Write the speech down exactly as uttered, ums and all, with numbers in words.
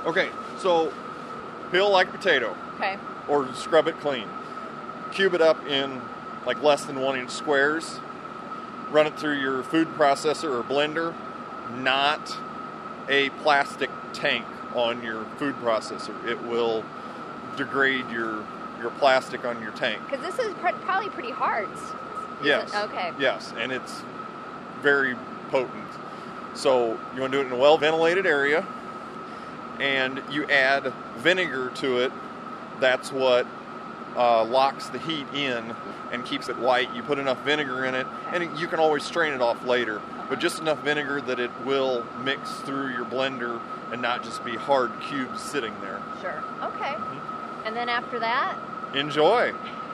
Okay, so peel like a potato. Okay. Or scrub it clean. Cube it up in like less than one inch squares. Run it through your food processor or blender, not a plastic tank on your food processor. It will degrade your your plastic on your tank. Because this is pr- probably pretty hard. Is Yes. it? Okay. Yes, and it's very potent. So you want to do it in a well-ventilated area, and you add vinegar to it. That's what uh, locks the heat in and keeps it white. You put enough vinegar in it, and it, you can always strain it off later, but just enough vinegar that it will mix through your blender and not just be hard cubes sitting there. Sure. Okay. Mm-hmm. And then after that? Enjoy.